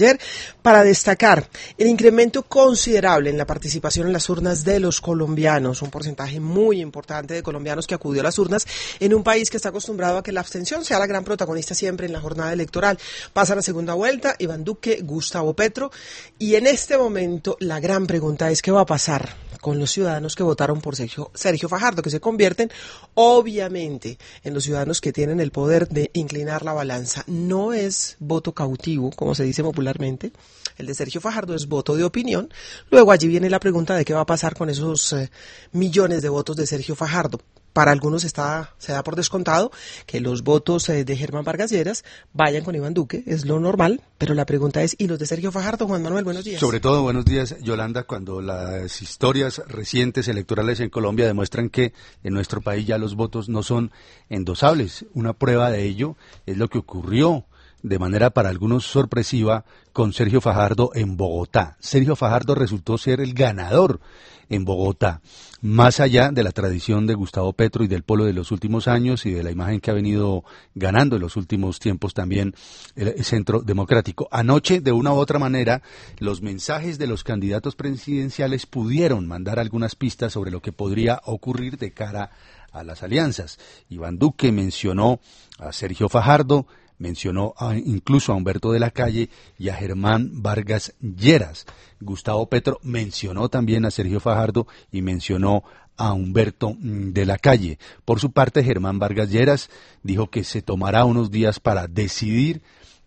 Ayer, para destacar el incremento considerable en la participación en las urnas de los colombianos, un porcentaje muy importante de colombianos que acudió a las urnas en un país que está acostumbrado a que la abstención sea la gran protagonista siempre en la jornada electoral. Pasa la segunda vuelta, Iván Duque, Gustavo Petro, y en este momento la gran pregunta es ¿qué va a pasar con los ciudadanos que votaron por Sergio Fajardo, que se convierten obviamente en los ciudadanos que tienen el poder de inclinar la balanza? No es voto cautivo, como se dice popularmente. El de Sergio Fajardo es voto de opinión. Luego allí viene la pregunta de qué va a pasar con esos millones de votos de Sergio Fajardo. Para algunos se da por descontado que los votos de Germán Vargas Lleras vayan con Iván Duque, es lo normal, pero la pregunta es, ¿y los de Sergio Fajardo? Juan Manuel, buenos días. Sobre todo, buenos días, Yolanda, cuando las historias recientes electorales en Colombia demuestran que en nuestro país ya los votos no son endosables. Una prueba de ello es lo que ocurrió de manera para algunos sorpresiva con Sergio Fajardo en Bogotá. Sergio Fajardo resultó ser el ganador en Bogotá, más allá de la tradición de Gustavo Petro y del polo de los últimos años y de la imagen que ha venido ganando en los últimos tiempos también el Centro Democrático. Anoche, de una u otra manera, los mensajes de los candidatos presidenciales pudieron mandar algunas pistas sobre lo que podría ocurrir de cara a las alianzas. Iván Duque mencionó a Sergio Fajardo, mencionó incluso a Humberto de la Calle y a Germán Vargas Lleras. Gustavo Petro mencionó también a Sergio Fajardo y mencionó a Humberto de la Calle. Por su parte, Germán Vargas Lleras dijo que se tomará unos días para decidir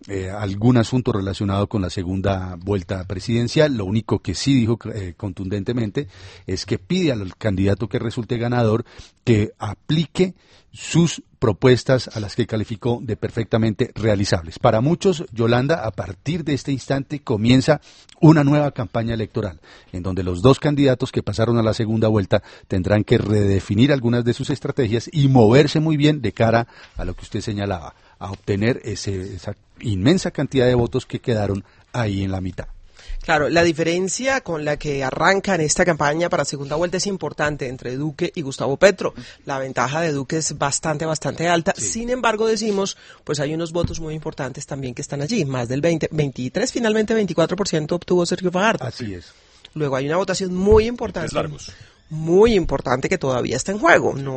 algún asunto relacionado con la segunda vuelta presidencial. Lo único que sí dijo contundentemente es que pide al candidato que resulte ganador que aplique sus propuestas a las que calificó de perfectamente realizables. Para muchos, Yolanda, a partir de este instante comienza una nueva campaña electoral, en donde los dos candidatos que pasaron a la segunda vuelta tendrán que redefinir algunas de sus estrategias y moverse muy bien de cara a lo que usted señalaba, a obtener esa inmensa cantidad de votos que quedaron ahí en la mitad. Claro, la diferencia con la que arrancan esta campaña para segunda vuelta es importante entre Duque y Gustavo Petro. La ventaja de Duque es bastante alta. Sí. Sin embargo, decimos, pues hay unos votos muy importantes también que están allí. Más del 23, finalmente 24% obtuvo Sergio Fajardo. Así es. Luego hay una votación muy importante. Muy importante que todavía está en juego. No